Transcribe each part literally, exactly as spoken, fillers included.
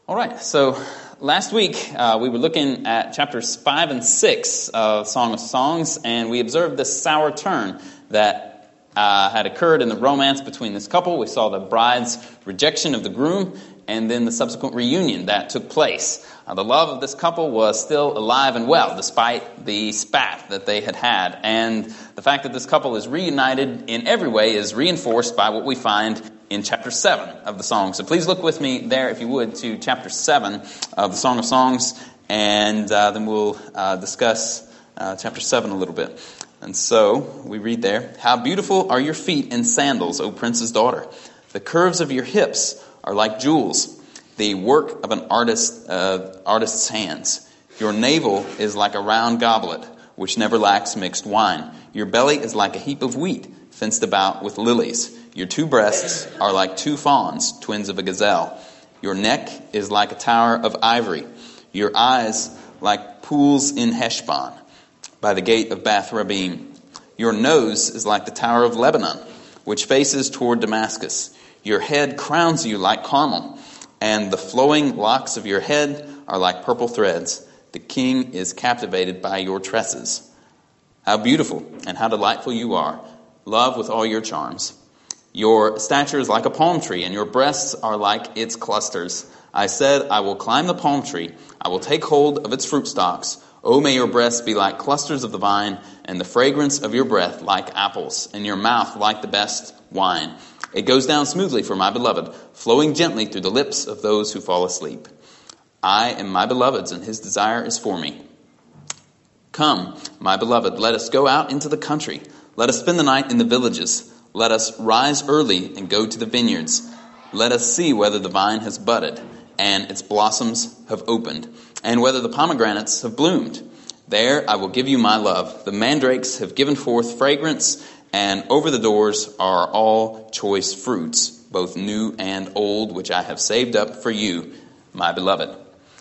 All right, so last week uh, we were looking at chapters five and six of Song of Songs, and we observed this sour turn that uh, had occurred in the romance between this couple. We saw the bride's rejection of the groom, and then the subsequent reunion that took place. Uh, the love of this couple was still alive and well, despite the spat that they had had. And the fact that this couple is reunited in every way is reinforced by what we find in chapter seven of the Song. So please look with me there, if you would, to chapter seven of the Song of Songs, and uh, then we'll uh, discuss uh, chapter seven a little bit. And so we read there, "How beautiful are your feet in sandals, O prince's daughter! The curves of your hips are like jewels, the work of an artist, uh, artist's hands. Your navel is like a round goblet, which never lacks mixed wine. Your belly is like a heap of wheat, fenced about with lilies. Your two breasts are like two fawns, twins of a gazelle. Your neck is like a tower of ivory. Your eyes like pools in Heshbon, by the gate of Bath Rabbim. Your nose is like the tower of Lebanon, which faces toward Damascus. Your head crowns you like Carmel, and the flowing locks of your head are like purple threads. The king is captivated by your tresses. How beautiful and how delightful you are, love with all your charms. Your stature is like a palm tree, and your breasts are like its clusters. I said, I will climb the palm tree. I will take hold of its fruit stalks. Oh, may your breasts be like clusters of the vine, and the fragrance of your breath like apples, and your mouth like the best wine. It goes down smoothly for my beloved, flowing gently through the lips of those who fall asleep. I am my beloved's, and his desire is for me. Come, my beloved, let us go out into the country. Let us spend the night in the villages. Let us rise early and go to the vineyards. Let us see whether the vine has budded and its blossoms have opened, and whether the pomegranates have bloomed. There I will give you my love. The mandrakes have given forth fragrance, and over the doors are all choice fruits, both new and old, which I have saved up for you, my beloved."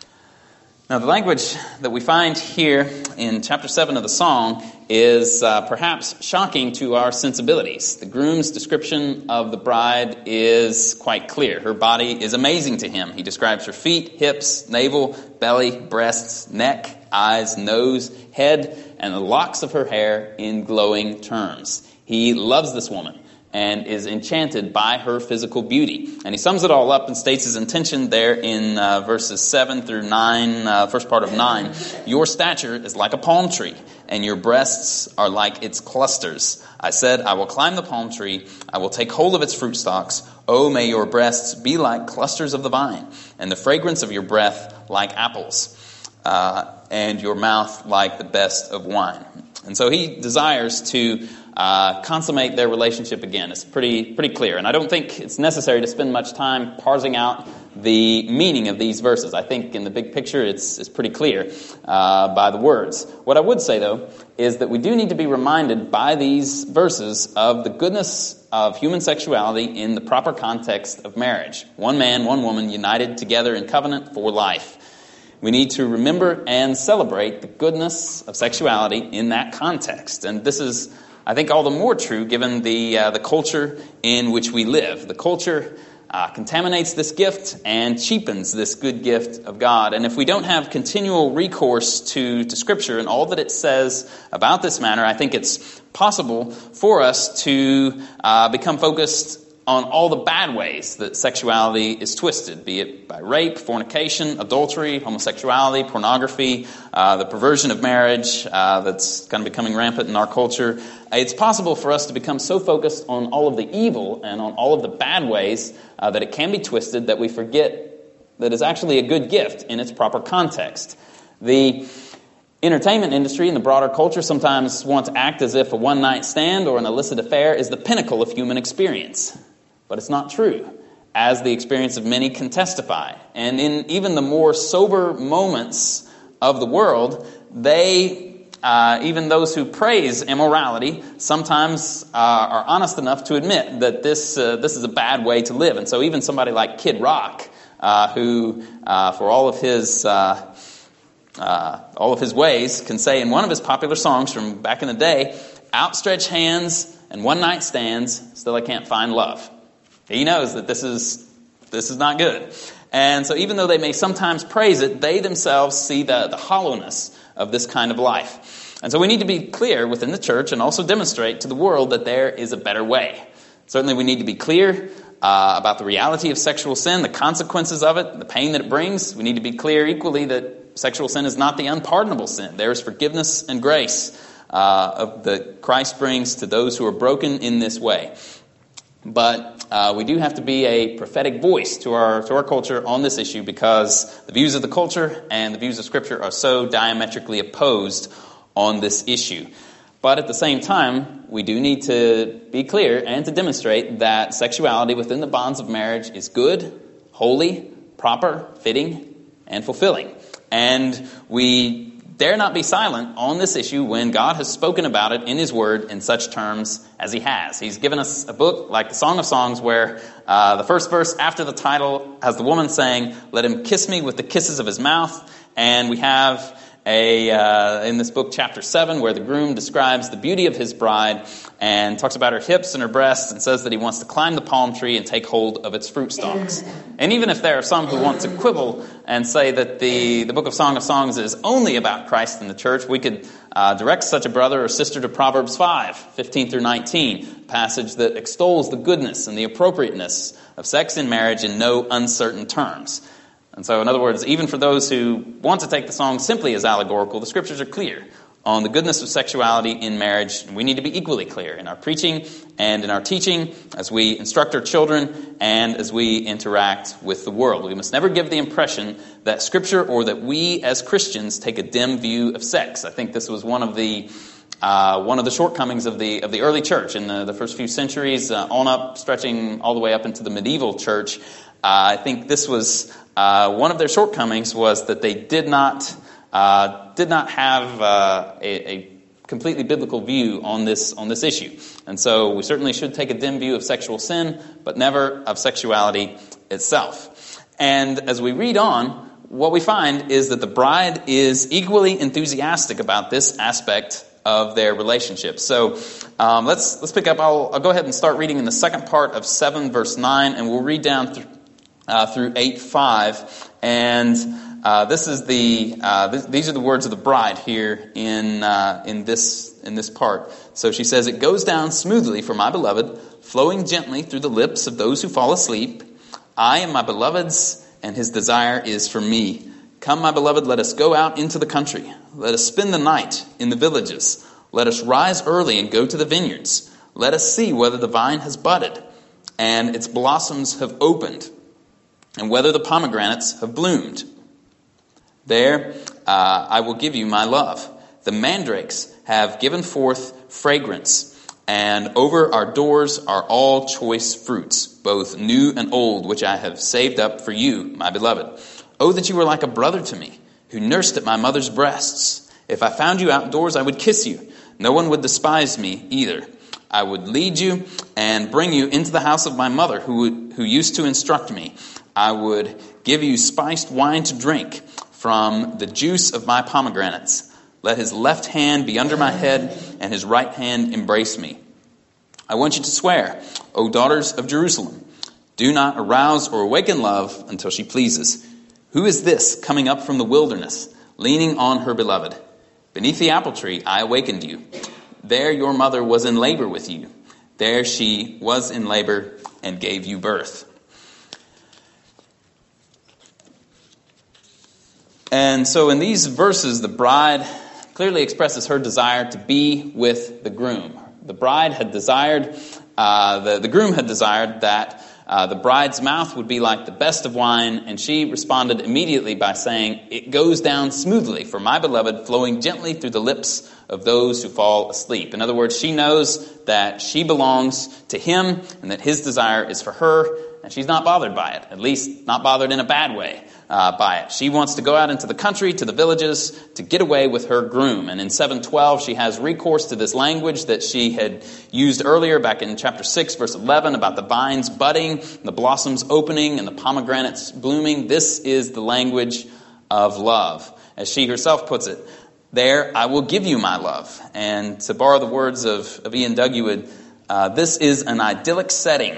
Now, the language that we find here in chapter seven of the song is uh, perhaps shocking to our sensibilities. The groom's description of the bride is quite clear. Her body is amazing to him. He describes her feet, hips, navel, belly, breasts, neck, eyes, nose, head, and the locks of her hair in glowing terms. He loves this woman and is enchanted by her physical beauty. And he sums it all up and states his intention there in uh, verses seven through nine, uh, first part of nine. Your stature is like a palm tree, and your breasts are like its clusters. I said, I will climb the palm tree, I will take hold of its fruit stalks. Oh, may your breasts be like clusters of the vine, and the fragrance of your breath like apples, uh, and your mouth like the best of wine. And so he desires to Uh, consummate their relationship again. It's pretty pretty clear. And I don't think it's necessary to spend much time parsing out the meaning of these verses. I think in the big picture it's, it's pretty clear uh, by the words. What I would say, though, is that we do need to be reminded by these verses of the goodness of human sexuality in the proper context of marriage. One man, one woman, united together in covenant for life. We need to remember and celebrate the goodness of sexuality in that context. And this is, I think, all the more true given the uh, the culture in which we live. The culture uh, contaminates this gift and cheapens this good gift of God. And if we don't have continual recourse to, to Scripture and all that it says about this matter, I think it's possible for us to uh, become focused on all the bad ways that sexuality is twisted, be it by rape, fornication, adultery, homosexuality, pornography, uh, the perversion of marriage uh, that's kind of becoming rampant in our culture. It's possible for us to become so focused on all of the evil and on all of the bad ways uh, that it can be twisted that we forget that it's actually a good gift in its proper context. The entertainment industry and the broader culture sometimes want to act as if a one-night stand or an illicit affair is the pinnacle of human experience. But it's not true, as the experience of many can testify. And in even the more sober moments of the world, they, uh, even those who praise immorality, sometimes uh, are honest enough to admit that this uh, this is a bad way to live. And so even somebody like Kid Rock, uh, who, uh, for all of his uh, uh, all of his ways, can say in one of his popular songs from back in the day, "Outstretched hands and one-night stands, still I can't find love." He knows that this is this is not good. And so even though they may sometimes praise it, they themselves see the, the hollowness of this kind of life. And so we need to be clear within the church and also demonstrate to the world that there is a better way. Certainly we need to be clear uh, about the reality of sexual sin, the consequences of it, the pain that it brings. We need to be clear equally that sexual sin is not the unpardonable sin. There is forgiveness and grace uh, of that Christ brings to those who are broken in this way. But uh, we do have to be a prophetic voice to our to our culture on this issue, because the views of the culture and the views of Scripture are so diametrically opposed on this issue. But at the same time, we do need to be clear and to demonstrate that sexuality within the bonds of marriage is good, holy, proper, fitting, and fulfilling. And we dare not be silent on this issue when God has spoken about it in His Word in such terms as He has. He's given us a book like the Song of Songs, where uh, the first verse after the title has the woman saying, "Let him kiss me with the kisses of his mouth." And we have a uh, in this book, chapter seven, where the groom describes the beauty of his bride and talks about her hips and her breasts and says that he wants to climb the palm tree and take hold of its fruit stalks. And even if there are some who want to quibble and say that the, the book of Song of Songs is only about Christ and the church, we could uh, direct such a brother or sister to Proverbs five, fifteen through nineteen, a passage that extols the goodness and the appropriateness of sex in marriage in no uncertain terms. And so, in other words, even for those who want to take the song simply as allegorical, the Scriptures are clear on the goodness of sexuality in marriage. And we need to be equally clear in our preaching and in our teaching as we instruct our children and as we interact with the world. We must never give the impression that Scripture or that we as Christians take a dim view of sex. I think this was one of the uh, one of the shortcomings of the of the early church in the, the first few centuries, uh, on up, stretching all the way up into the medieval church. Uh, I think this was uh, one of their shortcomings, was that they did not uh, did not have uh, a, a completely biblical view on this on this issue. And so we certainly should take a dim view of sexual sin, but never of sexuality itself. And as we read on, what we find is that the bride is equally enthusiastic about this aspect of their relationship. So um, let's let's pick up. I'll, I'll go ahead and start reading in the second part of seven, verse nine, and we'll read down through. Uh, through eight five, and uh, this is the uh, th- these are the words of the bride here in uh, in this in this part. So she says, "It goes down smoothly for my beloved, flowing gently through the lips of those who fall asleep. I am my beloved's, and his desire is for me. Come, my beloved, let us go out into the country. Let us spend the night in the villages. Let us rise early and go to the vineyards. Let us see whether the vine has budded and its blossoms have opened, and whether the pomegranates have bloomed. There uh, I will give you my love. The mandrakes have given forth fragrance, and over our doors are all choice fruits, both new and old, which I have saved up for you, my beloved. Oh, that you were like a brother to me, who nursed at my mother's breasts. If I found you outdoors, I would kiss you. No one would despise me either. I would lead you and bring you into the house of my mother, who would, who used to instruct me. I would give you spiced wine to drink from the juice of my pomegranates. Let his left hand be under my head and his right hand embrace me. I want you to swear, O daughters of Jerusalem, do not arouse or awaken love until she pleases. Who is this coming up from the wilderness, leaning on her beloved? Beneath the apple tree I awakened you. There your mother was in labor with you. There she was in labor and gave you birth." And so in these verses, the bride clearly expresses her desire to be with the groom. The bride had desired, uh, the, the groom had desired that uh, the bride's mouth would be like the best of wine, and she responded immediately by saying, "It goes down smoothly for my beloved, flowing gently through the lips of those who fall asleep." In other words, she knows that she belongs to him and that his desire is for her, and she's not bothered by it, at least not bothered in a bad way. Uh, by it. She wants to go out into the country, to the villages, to get away with her groom. And in seven twelve, she has recourse to this language that she had used earlier back in chapter six, verse eleven, about the vines budding, the blossoms opening, and the pomegranates blooming. This is the language of love. As she herself puts it, "There I will give you my love." And to borrow the words of, of Ian Dugwood, uh, this is an idyllic setting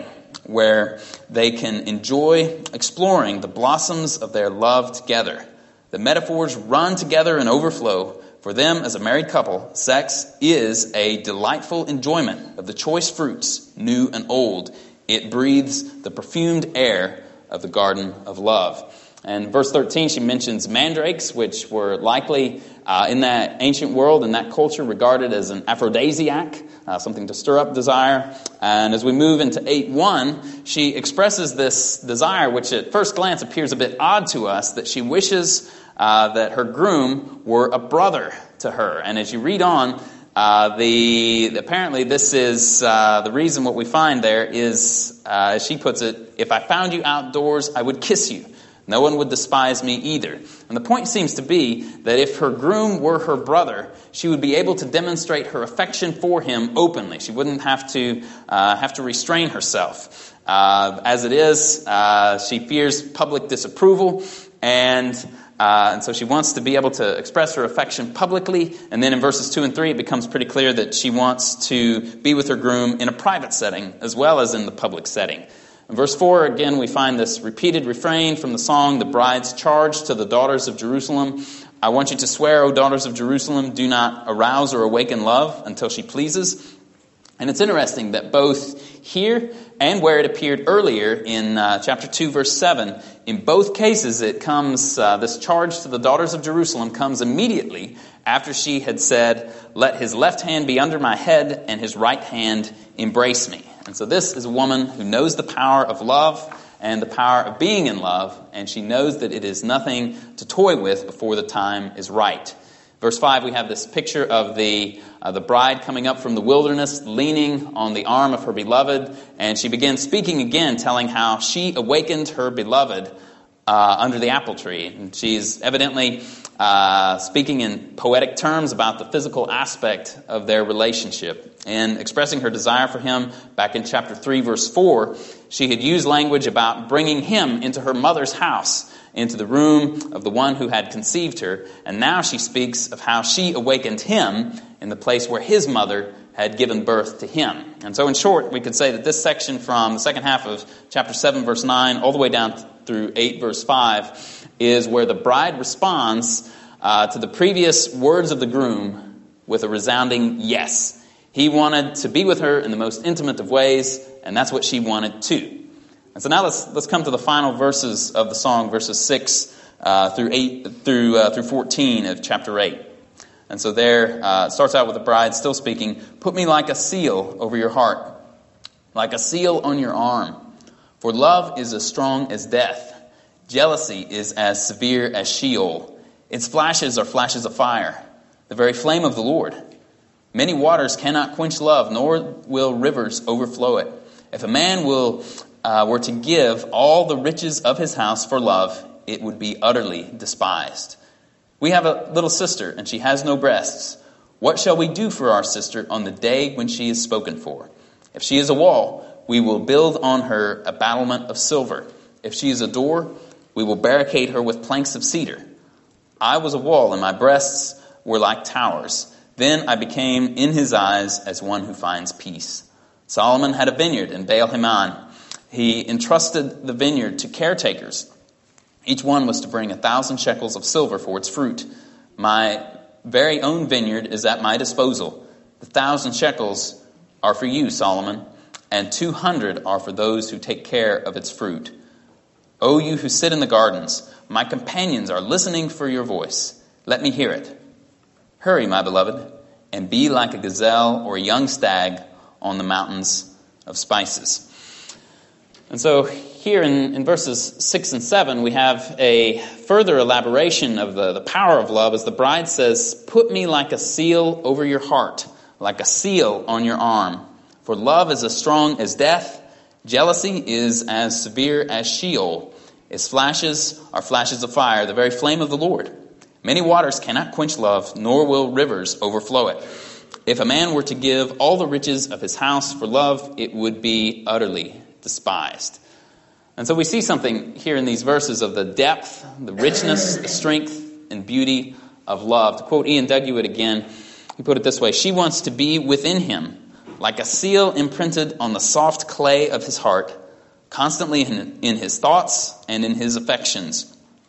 where they can enjoy exploring the blossoms of their love together. The metaphors run together and overflow. For them, as a married couple, sex is a delightful enjoyment of the choice fruits, new and old. It breathes the perfumed air of the garden of love. And verse thirteen, she mentions mandrakes, which were likely uh, in that ancient world, in that culture, regarded as an aphrodisiac, uh, something to stir up desire. And as we move into eight one, she expresses this desire, which at first glance appears a bit odd to us, that she wishes uh, that her groom were a brother to her. And as you read on, uh, the apparently this is uh, the reason. What we find there is, uh, as she puts it, if I found you outdoors, I would kiss you. No one would despise me either. And the point seems to be that if her groom were her brother, she would be able to demonstrate her affection for him openly. She wouldn't have to uh, have to restrain herself. Uh, as it is, uh, she fears public disapproval, and uh, and so she wants to be able to express her affection publicly. And then in verses two and three, it becomes pretty clear that she wants to be with her groom in a private setting as well as in the public setting. In verse four, again, we find this repeated refrain from the song, the bride's charge to the daughters of Jerusalem. I want you to swear, O daughters of Jerusalem, do not arouse or awaken love until she pleases. And it's interesting that both here and where it appeared earlier in uh, chapter two, verse seven, in both cases it comes, uh, this charge to the daughters of Jerusalem comes immediately after she had said, let his left hand be under my head and his right hand embrace me. And so this is a woman who knows the power of love and the power of being in love, and she knows that it is nothing to toy with before the time is right. Verse five, we have this picture of the uh, the bride coming up from the wilderness, leaning on the arm of her beloved, and she begins speaking again, telling how she awakened her beloved uh, under the apple tree. And she's evidently uh, speaking in poetic terms about the physical aspect of their relationship. And expressing her desire for him back in chapter three, verse four, she had used language about bringing him into her mother's house, into the room of the one who had conceived her. And now she speaks of how she awakened him in the place where his mother had given birth to him. And so in short, we could say that this section from the second half of chapter seven, verse nine, all the way down through eight, verse five, is where the bride responds uh, to the previous words of the groom with a resounding yes. He wanted to be with her in the most intimate of ways, and that's what she wanted too. And so now let's let's come to the final verses of the song, verses six uh, through eight through uh, through fourteen of chapter eight. And so there uh, it starts out with the bride still speaking. Put me like a seal over your heart, like a seal on your arm. For love is as strong as death. Jealousy is as severe as Sheol. Its flashes are flashes of fire, the very flame of the Lord. Many waters cannot quench love, nor will rivers overflow it. If a man will uh, were to give all the riches of his house for love, it would be utterly despised. We have a little sister, and she has no breasts. What shall we do for our sister on the day when she is spoken for? If she is a wall, we will build on her a battlement of silver. If she is a door, we will barricade her with planks of cedar. I was a wall, and my breasts were like towers. Then I became in his eyes as one who finds peace. Solomon had a vineyard in Baal-Hamon. He entrusted the vineyard to caretakers. Each one was to bring a thousand shekels of silver for its fruit. My very own vineyard is at my disposal. The thousand shekels are for you, Solomon, and two hundred are for those who take care of its fruit. O you who sit in the gardens, my companions are listening for your voice. Let me hear it. Hurry, my beloved, and be like a gazelle or a young stag on the mountains of spices. And so here in, in verses six and seven, we have a further elaboration of the, the power of love as the bride says, put me like a seal over your heart, like a seal on your arm. For love is as strong as death. Jealousy is as severe as Sheol. Its flashes are flashes of fire, the very flame of the Lord. Many waters cannot quench love, nor will rivers overflow it. If a man were to give all the riches of his house for love, it would be utterly despised. And so we see something here in these verses of the depth, the richness, the strength, and beauty of love. To quote Ian Duguid again, he put it this way: she wants to be within him, like a seal imprinted on the soft clay of his heart, constantly in, in his thoughts and in his affections.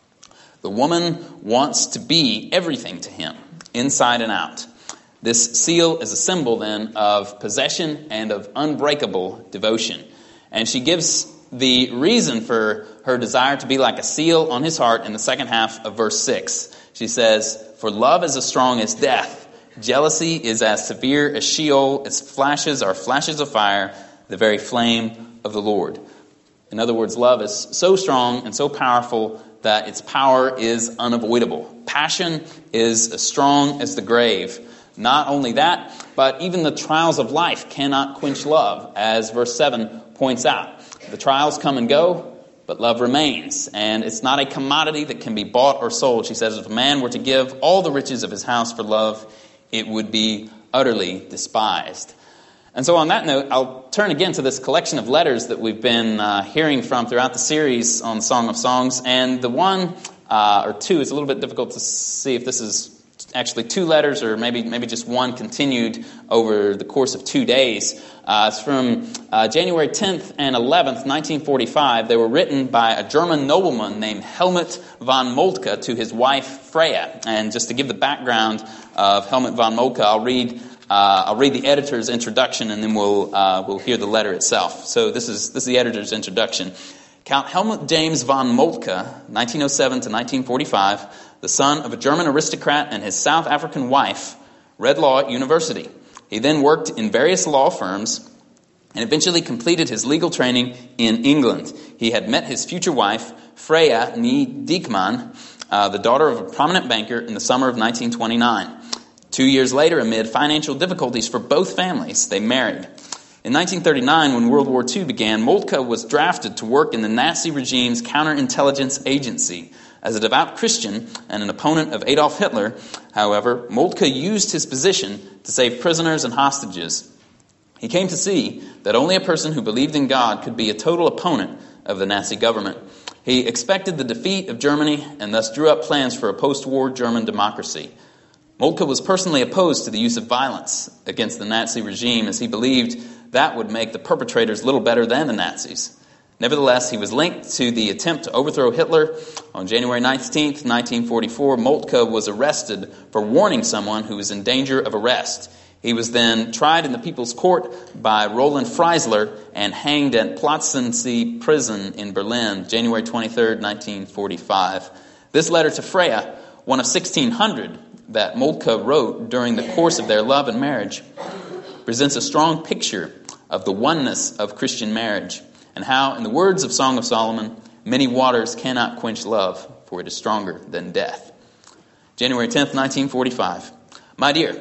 The woman wants to be everything to him, inside and out. This seal is a symbol then of possession and of unbreakable devotion. And she gives the reason for her desire to be like a seal on his heart in the second half of verse six. She says, "For love is as strong as death. Jealousy is as severe as Sheol. Its flashes are flashes of fire, the very flame of the Lord." In other words, love is so strong and so powerful that its power is unavoidable. Passion is as strong as the grave. Not only that, but even the trials of life cannot quench love, as verse seven points out. The trials come and go, but love remains. And it's not a commodity that can be bought or sold. She says, if a man were to give all the riches of his house for love, it would be utterly despised. And so on that note, I'll turn again to this collection of letters that we've been uh, hearing from throughout the series on Song of Songs. And the one, uh, or two, it's a little bit difficult to see if this is actually two letters or maybe maybe just one continued over the course of two days. Uh, it's from uh, January tenth and eleventh, nineteen forty-five. They were written by a German nobleman named Helmut von Moltke to his wife Freya. And just to give the background of Helmut von Moltke, I'll read uh, I'll read the editor's introduction, and then we'll uh, we'll hear the letter itself. So this is this is the editor's introduction. Count Helmut James von Moltke, nineteen oh seven to nineteen forty-five, the son of a German aristocrat and his South African wife, read law at university. He then worked in various law firms and eventually completed his legal training in England. He had met his future wife, Freya Nie Diekman, uh, the daughter of a prominent banker, in the summer of nineteen twenty-nine. Two years later, amid financial difficulties for both families, they married. In nineteen thirty-nine, when World War Two began, Moltke was drafted to work in the Nazi regime's counterintelligence agency. As a devout Christian and an opponent of Adolf Hitler, however, Moltke used his position to save prisoners and hostages. He came to see that only a person who believed in God could be a total opponent of the Nazi government. He expected the defeat of Germany and thus drew up plans for a post-war German democracy. Moltke was personally opposed to the use of violence against the Nazi regime, as he believed that would make the perpetrators little better than the Nazis. Nevertheless, he was linked to the attempt to overthrow Hitler. On January nineteenth, nineteen forty-four, Moltke was arrested for warning someone who was in danger of arrest. He was then tried in the People's Court by Roland Freisler and hanged at Plötzensee prison in Berlin, January twenty-third, nineteen forty-five. This letter to Freya, one of sixteen hundred that Moltke wrote during the course of their love and marriage, presents a strong picture of the oneness of Christian marriage, and how, in the words of Song of Solomon, many waters cannot quench love, for it is stronger than death. January tenth, nineteen forty-five. My dear,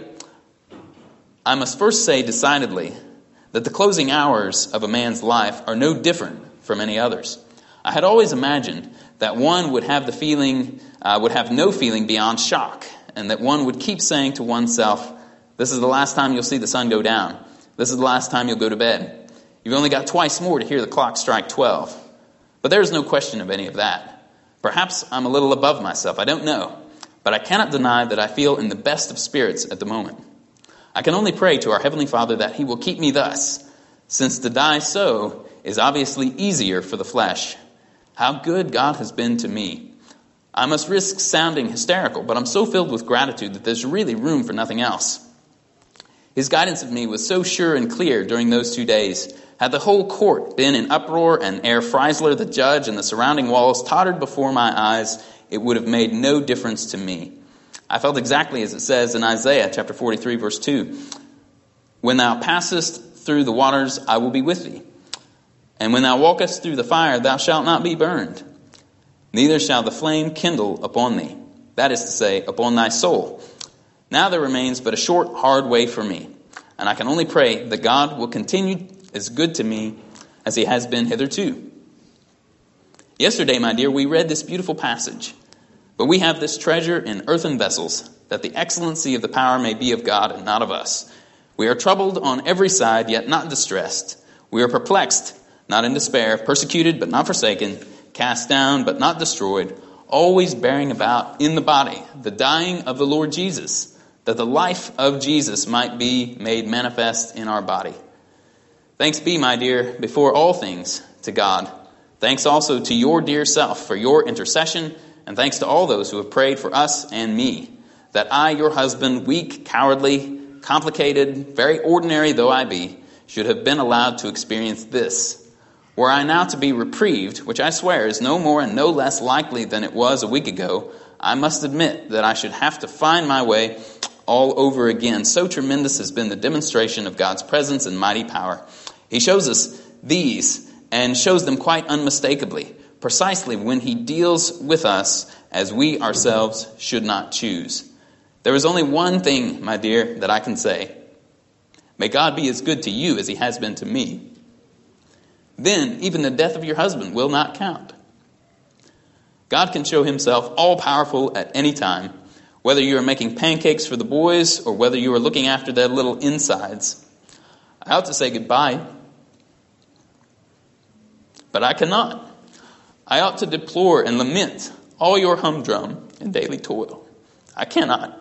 I must first say decidedly that the closing hours of a man's life are no different from any others. I had always imagined that one would have the feeling, uh, would have no feeling beyond shock, and that one would keep saying to oneself, this is the last time you'll see the sun go down. This is the last time you'll go to bed. You've only got twice more to hear the clock strike twelve. But there is no question of any of that. Perhaps I'm a little above myself, I don't know. But I cannot deny that I feel in the best of spirits at the moment. I can only pray to our Heavenly Father that He will keep me thus, since to die so is obviously easier for the flesh. How good God has been to me. I must risk sounding hysterical, but I'm so filled with gratitude that there's really room for nothing else. His guidance of me was so sure and clear during those two days. Had the whole court been in uproar and ere Freisler, the judge, and the surrounding walls tottered before my eyes, it would have made no difference to me. I felt exactly as it says in Isaiah chapter forty-three, verse two. When thou passest through the waters, I will be with thee. And when thou walkest through the fire, thou shalt not be burned. Neither shall the flame kindle upon thee. That is to say, upon thy soul. Now there remains but a short, hard way for me. And I can only pray that God will continue as good to me as He has been hitherto. Yesterday, my dear, we read this beautiful passage. But we have this treasure in earthen vessels, that the excellency of the power may be of God and not of us. We are troubled on every side, yet not distressed. We are perplexed, not in despair, persecuted, but not forsaken, cast down, but not destroyed, always bearing about in the body the dying of the Lord Jesus, that the life of Jesus might be made manifest in our body. Thanks be, my dear, before all things, to God. Thanks also to your dear self for your intercession, and thanks to all those who have prayed for us and me, that I, your husband, weak, cowardly, complicated, very ordinary though I be, should have been allowed to experience this. Were I now to be reprieved, which I swear is no more and no less likely than it was a week ago, I must admit that I should have to find my way all over again. So tremendous has been the demonstration of God's presence and mighty power. He shows us these, and shows them quite unmistakably, precisely when he deals with us as we ourselves should not choose. There is only one thing, my dear, that I can say. May God be as good to you as he has been to me. Then even the death of your husband will not count. God can show himself all-powerful at any time, whether you are making pancakes for the boys or whether you are looking after their little insides. I ought to say goodbye, but I cannot. I ought to deplore and lament all your humdrum and daily toil. I cannot.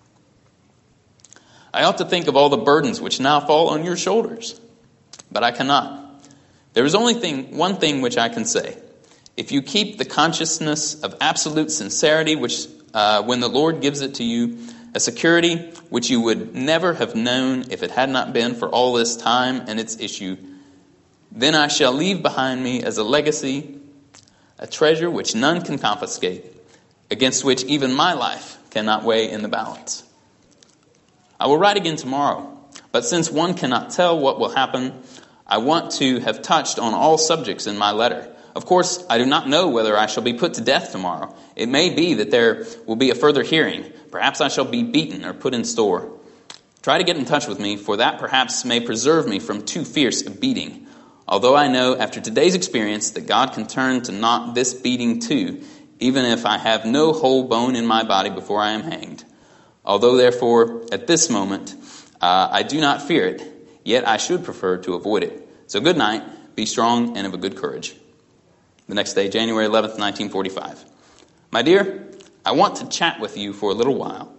I ought to think of all the burdens which now fall on your shoulders, but I cannot. There is only thing, one thing which I can say. If you keep the consciousness of absolute sincerity, which uh, when the Lord gives it to you, a security which you would never have known if it had not been for all this time and its issue, then I shall leave behind me as a legacy a treasure which none can confiscate, against which even my life cannot weigh in the balance. I will write again tomorrow, but since one cannot tell what will happen, I want to have touched on all subjects in my letter. Of course, I do not know whether I shall be put to death tomorrow. It may be that there will be a further hearing. Perhaps I shall be beaten or put in store. Try to get in touch with me, for that perhaps may preserve me from too fierce a beating. Although I know after today's experience that God can turn to not this beating too, even if I have no whole bone in my body before I am hanged. Although, therefore, at this moment, uh, I do not fear it, yet I should prefer to avoid it. So good night, be strong and of a good courage. The next day, January eleventh, nineteen forty-five. My dear, I want to chat with you for a little while.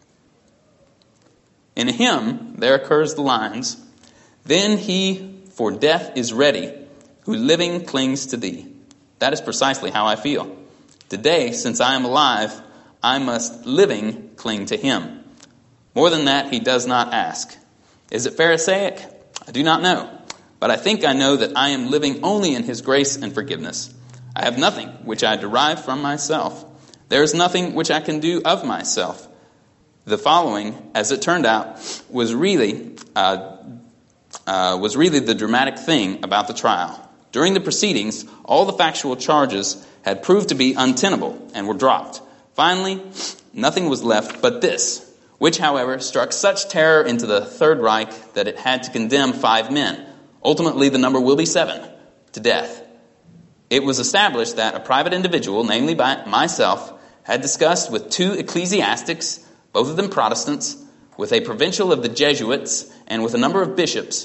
In a hymn, there occurs the lines, "Then he for death is ready, who living clings to thee." That is precisely how I feel. Today, since I am alive, I must living cling to him. More than that, he does not ask. Is it Pharisaic? I do not know. But I think I know that I am living only in his grace and forgiveness. I have nothing which I derive from myself. There is nothing which I can do of myself. The following, as it turned out, was really uh, uh, was really the dramatic thing about the trial. During the proceedings, all the factual charges had proved to be untenable and were dropped. Finally, nothing was left but this, which, however, struck such terror into the Third Reich that it had to condemn five men. Ultimately, the number will be seven, to death. It was established that a private individual, namely by myself, had discussed with two ecclesiastics, both of them Protestants, with a provincial of the Jesuits, and with a number of bishops,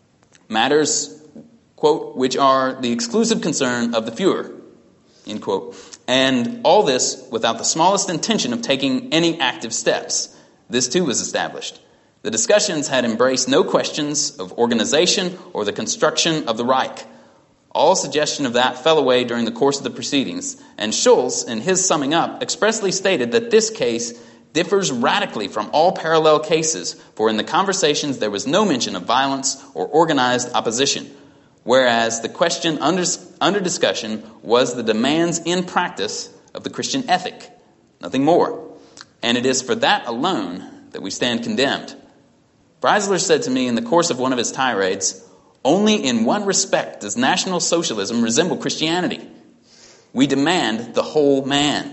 matters, quote, which are the exclusive concern of the Fuhrer, end quote. And all this without the smallest intention of taking any active steps. This too was established. The discussions had embraced no questions of organization or the construction of the Reich. All suggestion of that fell away during the course of the proceedings, and Schulz, in his summing up, expressly stated that this case differs radically from all parallel cases, for in the conversations there was no mention of violence or organized opposition, whereas the question under, under discussion was the demands in practice of the Christian ethic, nothing more. And it is for that alone that we stand condemned. Freisler said to me in the course of one of his tirades, "Only in one respect does National Socialism resemble Christianity. We demand the whole man."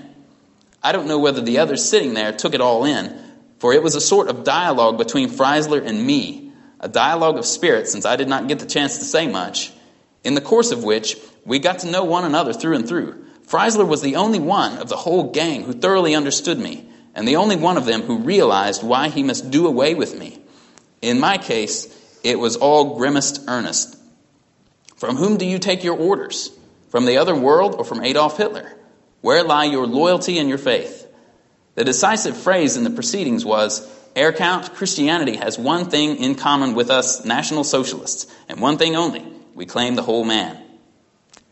I don't know whether the others sitting there took it all in, for it was a sort of dialogue between Freisler and me, a dialogue of spirit since I did not get the chance to say much, in the course of which we got to know one another through and through. Freisler was the only one of the whole gang who thoroughly understood me, and the only one of them who realized why he must do away with me. In my case, it was all grimmest earnest. From whom do you take your orders? From the other world or from Adolf Hitler? Where lie your loyalty and your faith? The decisive phrase in the proceedings was, "Herr Count, Christianity has one thing in common with us National Socialists, and one thing only, we claim the whole man."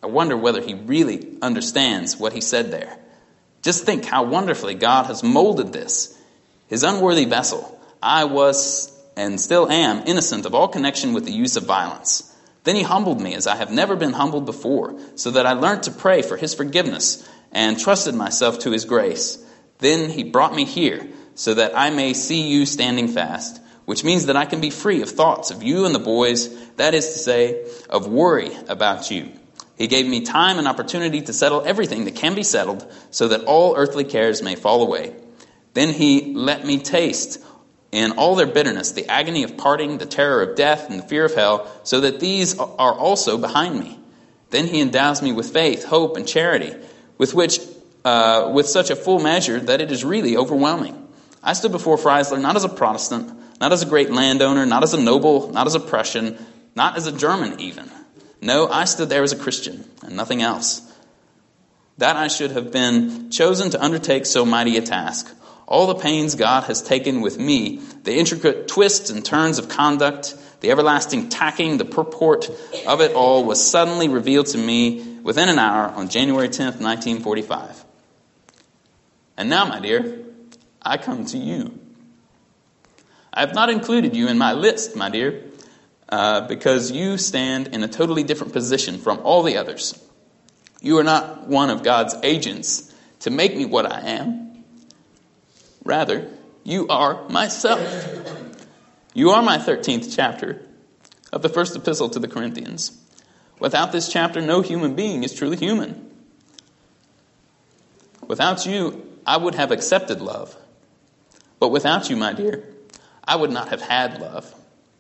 I wonder whether he really understands what he said there. Just think how wonderfully God has molded this. His unworthy vessel. I was and still am innocent of all connection with the use of violence. Then he humbled me as I have never been humbled before, so that I learned to pray for his forgiveness and trusted myself to his grace. Then he brought me here, so that I may see you standing fast, which means that I can be free of thoughts of you and the boys, that is to say, of worry about you. He gave me time and opportunity to settle everything that can be settled, so that all earthly cares may fall away. Then he let me taste in all their bitterness the agony of parting, the terror of death, and the fear of hell, so that these are also behind me. Then he endows me with faith, hope, and charity, with which, uh, with such a full measure that it is really overwhelming. I stood before Freisler not as a Protestant, not as a great landowner, not as a noble, not as a Prussian, not as a German even. No, I stood there as a Christian and nothing else. That I should have been chosen to undertake so mighty a task. All the pains God has taken with me, the intricate twists and turns of conduct, the everlasting tacking, the purport of it all was suddenly revealed to me within an hour on January tenth, nineteen forty-five. And now, my dear, I come to you. I have not included you in my list, my dear, uh, because you stand in a totally different position from all the others. You are not one of God's agents to make me what I am. Rather, you are myself. You are my thirteenth chapter of the first epistle to the Corinthians. Without this chapter, no human being is truly human. Without you, I would have accepted love. But without you, my dear, I would not have had love.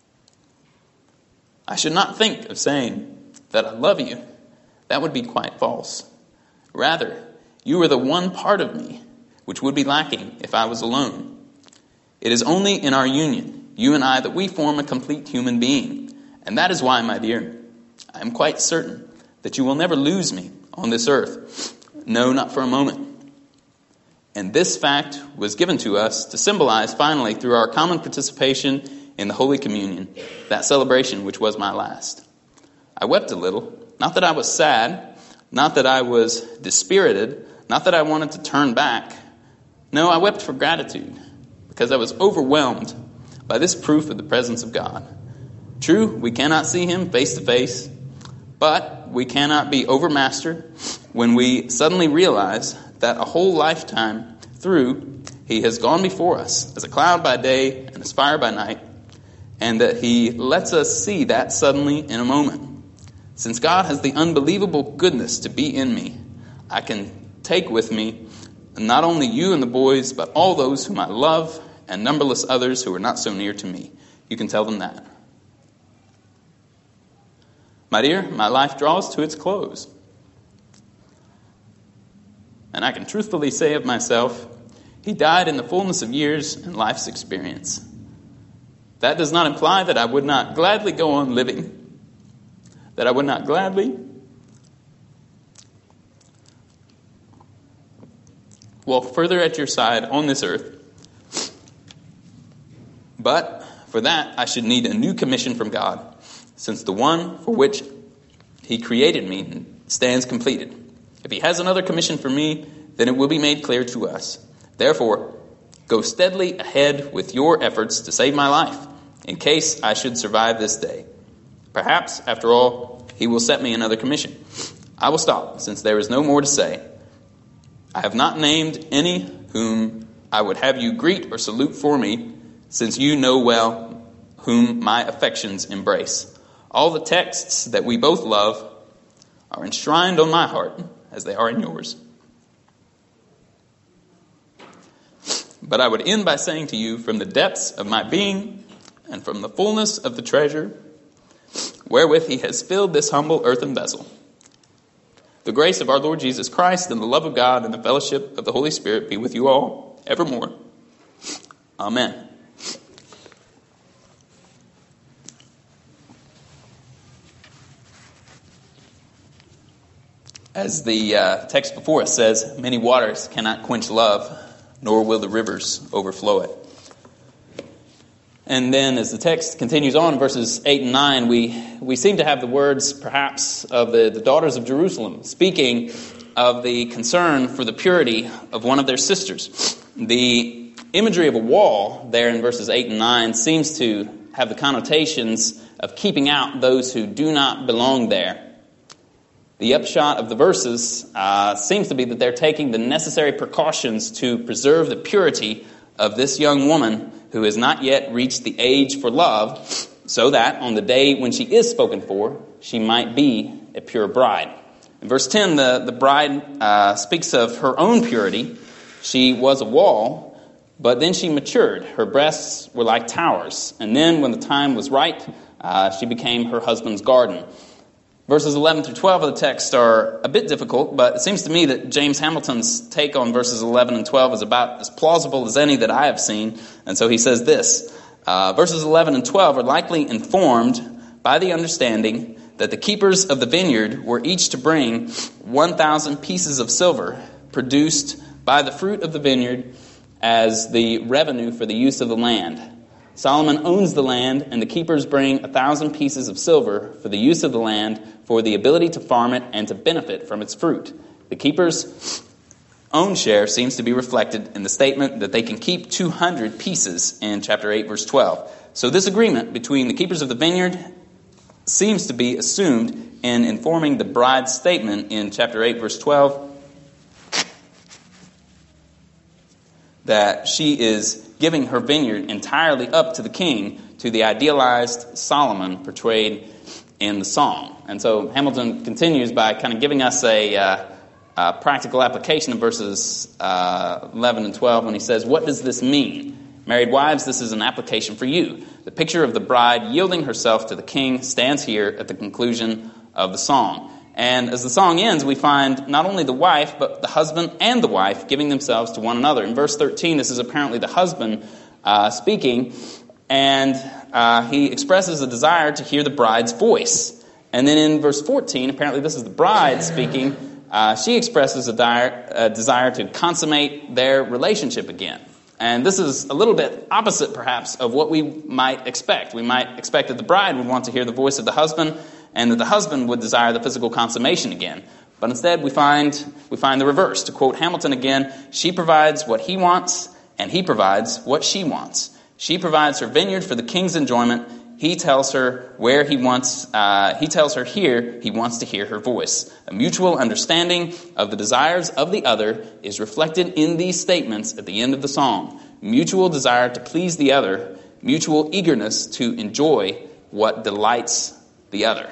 I should not think of saying that I love you. That would be quite false. Rather, you are the one part of me which would be lacking if I was alone. It is only in our union, you and I, that we form a complete human being. And that is why, my dear, I am quite certain that you will never lose me on this earth. No, not for a moment. And this fact was given to us to symbolize finally through our common participation in the Holy Communion, that celebration which was my last. I wept a little, not that I was sad, not that I was dispirited, not that I wanted to turn back. No, I wept for gratitude, because I was overwhelmed by this proof of the presence of God. True, we cannot see him face to face, but we cannot be overmastered when we suddenly realize that a whole lifetime through he has gone before us as a cloud by day and as fire by night, and that he lets us see that suddenly in a moment. Since God has the unbelievable goodness to be in me, I can take with me not only you and the boys, but all those whom I love and numberless others who are not so near to me. You can tell them that. My dear, my life draws to its close. And I can truthfully say of myself, he died in the fullness of years and life's experience. That does not imply that I would not gladly go on living, that I would not gladly walk further at your side on this earth. But for that, I should need a new commission from God, since the one for which he created me stands completed. If he has another commission for me, then it will be made clear to us. Therefore, go steadily ahead with your efforts to save my life, in case I should survive this day. Perhaps, after all, he will set me another commission. I will stop, since there is no more to say. I have not named any whom I would have you greet or salute for me, since you know well whom my affections embrace. All the texts that we both love are enshrined on my heart, as they are in yours. But I would end by saying to you, from the depths of my being and from the fullness of the treasure wherewith he has filled this humble earthen vessel, the grace of our Lord Jesus Christ and the love of God and the fellowship of the Holy Spirit be with you all evermore. Amen. As the uh, text before us says, many waters cannot quench love, nor will the rivers overflow it. And then as the text continues on, verses eight and nine, we, we seem to have the words, perhaps, of the, the daughters of Jerusalem, speaking of the concern for the purity of one of their sisters. The imagery of a wall there in verses eight and nine seems to have the connotations of keeping out those who do not belong there. The upshot of the verses uh, seems to be that they're taking the necessary precautions to preserve the purity of this young woman who has not yet reached the age for love, so that on the day when she is spoken for, she might be a pure bride. In verse ten, the, the bride uh, speaks of her own purity. She was a wall, but then she matured. Her breasts were like towers. And then when the time was right, uh, she became her husband's garden. Verses eleven through twelve of the text are a bit difficult, but it seems to me that James Hamilton's take on verses eleven and twelve is about as plausible as any that I have seen. And so he says this, uh, verses eleven and twelve are likely informed by the understanding that the keepers of the vineyard were each to bring one thousand pieces of silver produced by the fruit of the vineyard as the revenue for the use of the land. Solomon owns the land, and the keepers bring a thousand pieces of silver for the use of the land, for the ability to farm it and to benefit from its fruit. The keepers' own share seems to be reflected in the statement that they can keep two hundred pieces in chapter eight, verse twelve. So this agreement between the keepers of the vineyard seems to be assumed in informing the bride's statement in chapter eight, verse twelve, that she is giving her vineyard entirely up to the king, to the idealized Solomon portrayed in the song. And so Hamilton continues by kind of giving us a, uh, a practical application of verses uh, eleven and twelve when he says, what does this mean? Married wives, this is an application for you. The picture of the bride yielding herself to the king stands here at the conclusion of the song. And as the song ends, we find not only the wife, but the husband and the wife giving themselves to one another. In verse thirteen, this is apparently the husband uh, speaking, and uh, he expresses a desire to hear the bride's voice. And then in verse fourteen, apparently this is the bride speaking, uh, she expresses a, dire, a desire to consummate their relationship again. And this is a little bit opposite, perhaps, of what we might expect. We might expect that the bride would want to hear the voice of the husband, and that the husband would desire the physical consummation again. But instead, we find we find the reverse. To quote Hamilton again, she provides what he wants, and he provides what she wants. She provides her vineyard for the king's enjoyment. He tells her where he wants. Uh, he tells her here he wants to hear her voice. A mutual understanding of the desires of the other is reflected in these statements at the end of the song. Mutual desire to please the other. Mutual eagerness to enjoy what delights the other.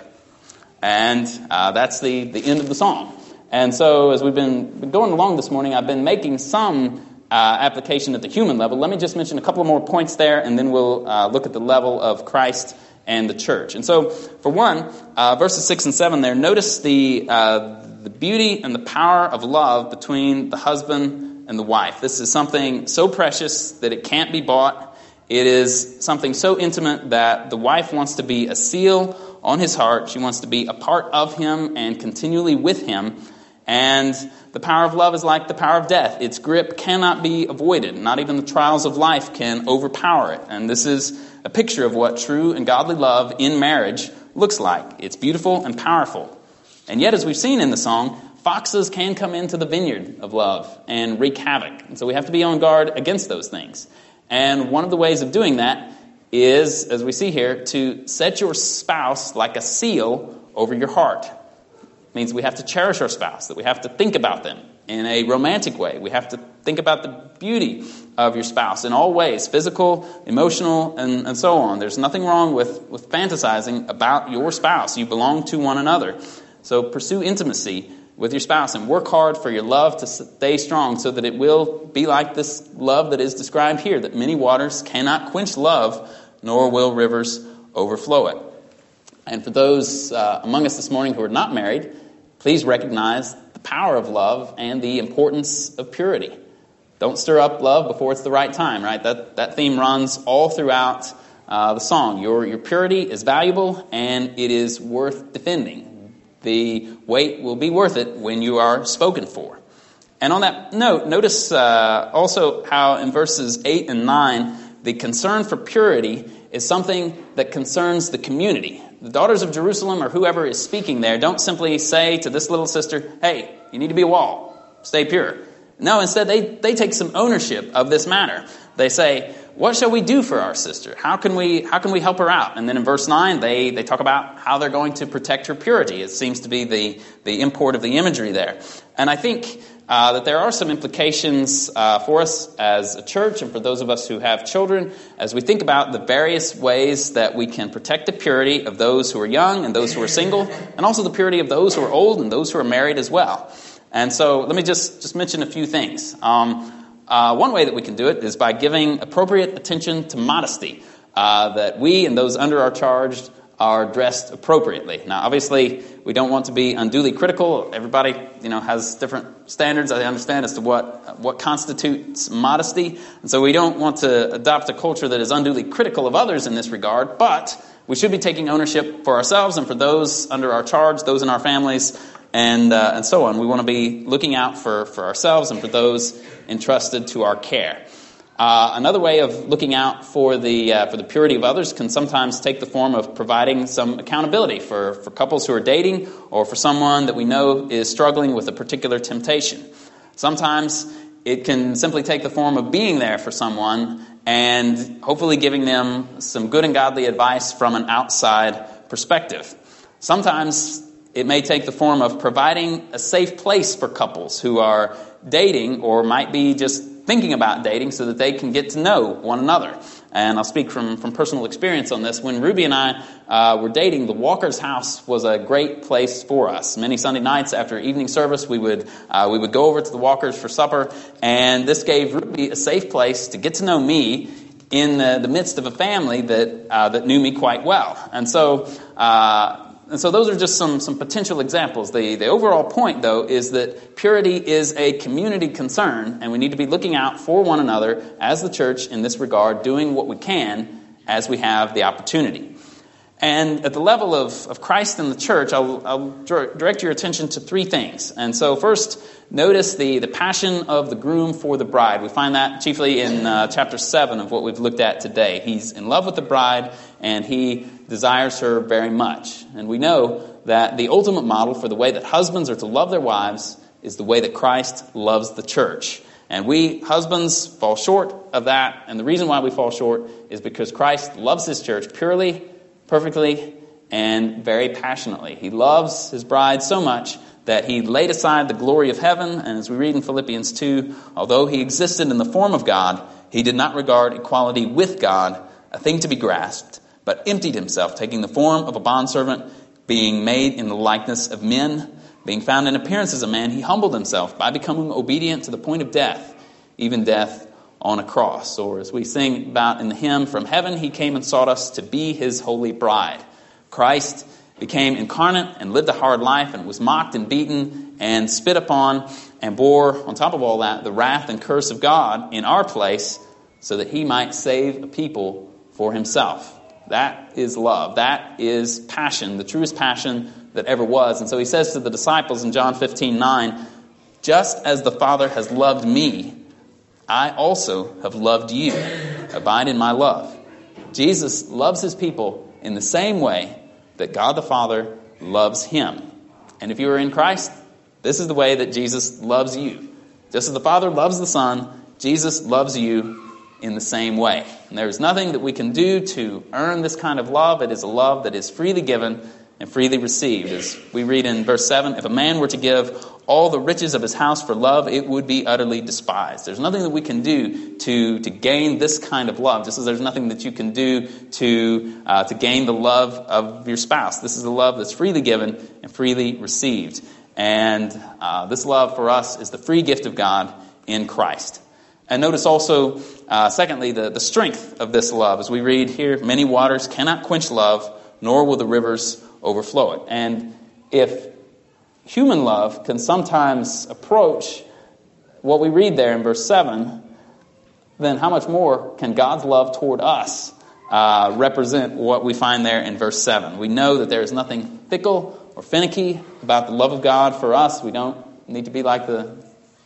And uh, that's the, the end of the song. And so as we've been, been going along this morning, I've been making some uh, application at the human level. Let me just mention a couple more points there, and then we'll uh, look at the level of Christ and the church. And so, for one, uh, verses six and seven there, notice the uh, the beauty and the power of love between the husband and the wife. This is something so precious that it can't be bought. It is something so intimate that the wife wants to be a seal on his heart. She wants to be a part of him and continually with him. And the power of love is like the power of death. Its grip cannot be avoided. Not even the trials of life can overpower it. And this is a picture of what true and godly love in marriage looks like. It's beautiful and powerful. And yet, as we've seen in the song, foxes can come into the vineyard of love and wreak havoc. And so we have to be on guard against those things. And one of the ways of doing that is, as we see here, to set your spouse like a seal over your heart. It means we have to cherish our spouse, that we have to think about them in a romantic way. We have to think about the beauty of your spouse in all ways, physical, emotional, and, and so on. There's nothing wrong with, with fantasizing about your spouse. You belong to one another. So pursue intimacy with your spouse and work hard for your love to stay strong so that it will be like this love that is described here, that many waters cannot quench love, nor will rivers overflow it. And for those uh, among us this morning who are not married, please recognize the power of love and the importance of purity. Don't stir up love before it's the right time, right? That that theme runs all throughout uh, the song. Your, your purity is valuable and it is worth defending. The wait will be worth it when you are spoken for. And on that note, notice uh, also how in verses eight and nine, the concern for purity is something that concerns the community. The daughters of Jerusalem, or whoever is speaking there, don't simply say to this little sister, hey, you need to be a wall, stay pure. No, instead they, they take some ownership of this matter. They say, what shall we do for our sister? How can we how can we help her out? And then in verse nine, they, they talk about how they're going to protect her purity. It seems to be the, the import of the imagery there. And I think uh, that there are some implications uh, for us as a church and for those of us who have children as we think about the various ways that we can protect the purity of those who are young and those who are single, and also the purity of those who are old and those who are married as well. And so let me just, just mention a few things. Um, uh, one way that we can do it is by giving appropriate attention to modesty, uh, that we and those under our charge are dressed appropriately. Now, obviously, we don't want to be unduly critical. Everybody, you know, has different standards, I understand, as to what what constitutes modesty. And so we don't want to adopt a culture that is unduly critical of others in this regard, but we should be taking ownership for ourselves and for those under our charge, those in our families, and uh, and so on. We want to be looking out for, for ourselves and for those entrusted to our care. Uh, another way of looking out for the uh, for the purity of others can sometimes take the form of providing some accountability for, for couples who are dating or for someone that we know is struggling with a particular temptation. Sometimes it can simply take the form of being there for someone and hopefully giving them some good and godly advice from an outside perspective. Sometimes it may take the form of providing a safe place for couples who are dating or might be just thinking about dating so that they can get to know one another. And I'll speak from, from personal experience on this. When Ruby and I uh, were dating, the Walker's house was a great place for us. Many Sunday nights after evening service, we would uh, we would go over to the Walkers for supper, and this gave Ruby a safe place to get to know me in the, the midst of a family that uh, that knew me quite well. And so uh And so those are just some, some potential examples. The, the overall point, though, is that purity is a community concern, and we need to be looking out for one another as the church in this regard, doing what we can as we have the opportunity. And at the level of, of Christ and the church, I'll, I'll direct your attention to three things. And so first, notice the, the passion of the groom for the bride. We find that chiefly in uh, chapter seven of what we've looked at today. He's in love with the bride, and he desires her very much. And we know that the ultimate model for the way that husbands are to love their wives is the way that Christ loves the church. And we husbands fall short of that, and the reason why we fall short is because Christ loves his church purely, perfectly, and very passionately. He loves his bride so much that he laid aside the glory of heaven, and as we read in Philippians two, although he existed in the form of God, he did not regard equality with God a thing to be grasped, but emptied himself, taking the form of a bondservant, being made in the likeness of men, being found in appearance as a man, he humbled himself by becoming obedient to the point of death, even death on a cross. Or as we sing about in the hymn, from heaven he came and sought us to be his holy bride. Christ became incarnate and lived a hard life and was mocked and beaten and spit upon and bore, on top of all that, the wrath and curse of God in our place so that he might save a people for himself. That is love. That is passion, the truest passion that ever was. And so he says to the disciples in John fifteen nine, just as the Father has loved me, I also have loved you. Abide in my love. Jesus loves his people in the same way that God the Father loves him. And if you are in Christ, this is the way that Jesus loves you. Just as the Father loves the Son, Jesus loves you in the same way. And there is nothing that we can do to earn this kind of love. It is a love that is freely given and freely received. As we read in verse seven, if a man were to give all the riches of his house for love, it would be utterly despised. There's nothing that we can do to, to gain this kind of love, just as there's nothing that you can do to, uh, to gain the love of your spouse. This is a love that's freely given and freely received. And uh, this love for us is the free gift of God in Christ. And notice also, uh, secondly, the, the strength of this love. As we read here, many waters cannot quench love, nor will the rivers overflow it. And if human love can sometimes approach what we read there in verse seven, then how much more can God's love toward us uh, represent what we find there in verse seven? We know that there is nothing fickle or finicky about the love of God for us. We don't need to be like the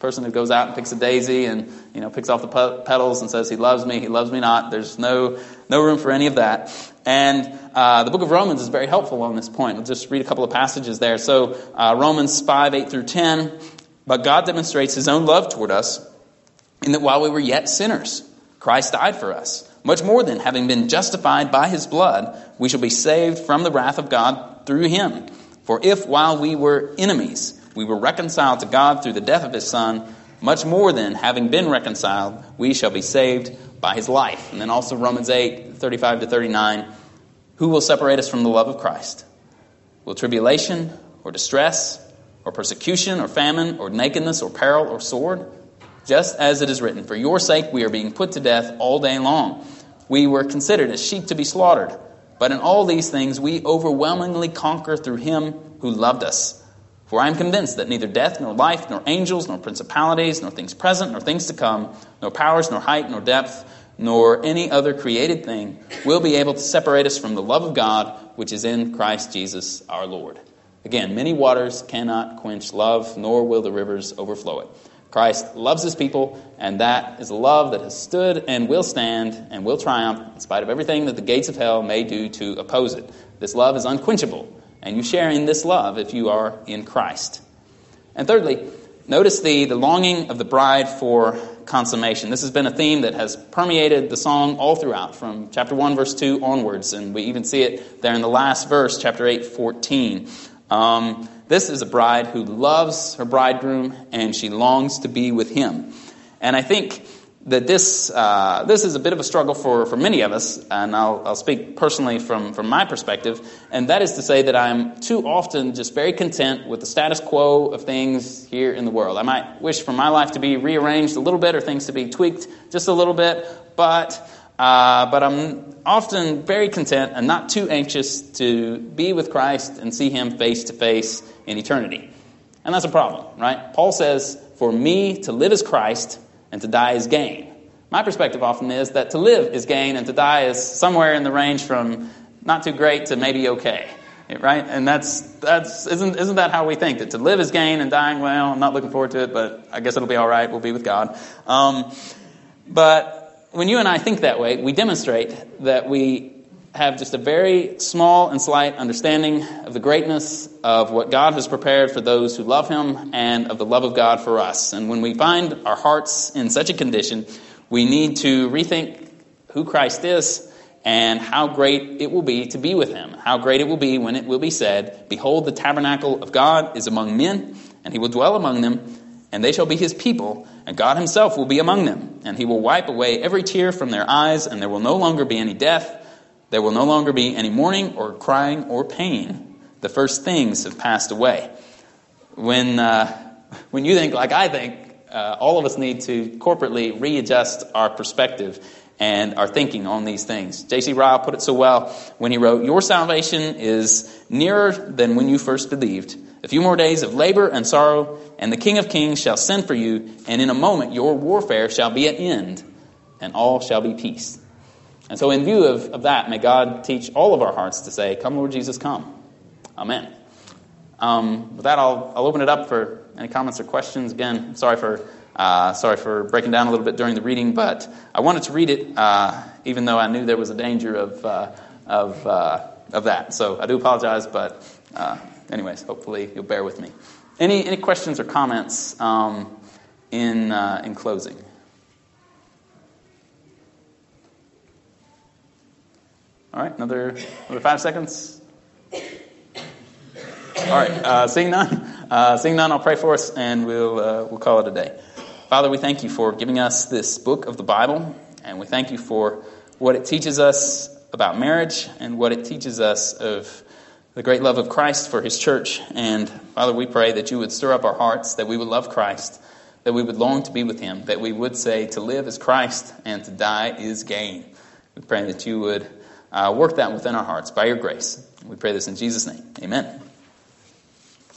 person who goes out and picks a daisy and, you know, picks off the pe- petals and says, he loves me, he loves me not. There's no no room for any of that. And uh, the book of Romans is very helpful on this point. We'll just read a couple of passages there. So uh, Romans five, eight through ten. But God demonstrates his own love toward us in that while we were yet sinners, Christ died for us. Much more than, having been justified by his blood, we shall be saved from the wrath of God through him. For if while we were enemies, we were reconciled to God through the death of his Son, much more than, having been reconciled, we shall be saved by his life. And then also Romans eight, thirty-five to thirty-nine. Who will separate us from the love of Christ? Will tribulation or distress or persecution or famine or nakedness or peril or sword? Just as it is written, for your sake we are being put to death all day long. We were considered as sheep to be slaughtered. But in all these things we overwhelmingly conquer through him who loved us. For I am convinced that neither death, nor life, nor angels, nor principalities, nor things present, nor things to come, nor powers, nor height, nor depth, nor any other created thing will be able to separate us from the love of God, which is in Christ Jesus our Lord. Again, many waters cannot quench love, nor will the rivers overflow it. Christ loves his people, and that is a love that has stood and will stand and will triumph in spite of everything that the gates of hell may do to oppose it. This love is unquenchable, and you share in this love if you are in Christ. And thirdly, notice the, the longing of the bride for consummation. This has been a theme that has permeated the song all throughout, from chapter one, verse two onwards, and we even see it there in the last verse, chapter eight, fourteen. Um, this is a bride who loves her bridegroom, and she longs to be with him. And I think that this uh, this is a bit of a struggle for, for many of us, and I'll, I'll speak personally from, from my perspective, and that is to say that I'm too often just very content with the status quo of things here in the world. I might wish for my life to be rearranged a little bit, or things to be tweaked just a little bit, but uh, but I'm often very content and not too anxious to be with Christ and see him face to face in eternity. And that's a problem, right? Paul says, for me to live is Christ, and to die is gain. My perspective often is that to live is gain, and to die is somewhere in the range from not too great to maybe okay, right? And that's that's isn't isn't that how we think? That to live is gain, and dying, well, I'm not looking forward to it, but I guess it'll be all right. We'll be with God. Um, but when you and I think that way, we demonstrate that we have just a very small and slight understanding of the greatness of what God has prepared for those who love him, and of the love of God for us. And when we find our hearts in such a condition, we need to rethink who Christ is and how great it will be to be with him. How great it will be when it will be said, behold, the tabernacle of God is among men, and he will dwell among them, and they shall be his people, and God himself will be among them. And he will wipe away every tear from their eyes, and there will no longer be any death. There will no longer be any mourning or crying or pain. The first things have passed away. When uh, when you think like I think, uh, all of us need to corporately readjust our perspective and our thinking on these things. J C Ryle put it so well when he wrote, your salvation is nearer than when you first believed. A few more days of labor and sorrow, and the King of Kings shall send for you, and in a moment your warfare shall be at end, and all shall be peace. And so in view of, of that, may God teach all of our hearts to say, come Lord Jesus, come. Amen. Um, with that, I'll, I'll open it up for any comments or questions. Again, sorry for uh, sorry for breaking down a little bit during the reading, but I wanted to read it uh, even though I knew there was a danger of uh, of uh, of that. So I do apologize, but uh, anyways, hopefully you'll bear with me. Any any questions or comments um, in uh, in closing? All right, another another five seconds. All right, uh, seeing none, uh, seeing none, I'll pray for us, and we'll uh, we'll call it a day. Father, we thank you for giving us this book of the Bible, and we thank you for what it teaches us about marriage and what it teaches us of the great love of Christ for his church. And Father, we pray that you would stir up our hearts, that we would love Christ, that we would long to be with him, that we would say to live is Christ and to die is gain. We pray that you would uh, work that within our hearts by your grace. We pray this in Jesus' name. Amen.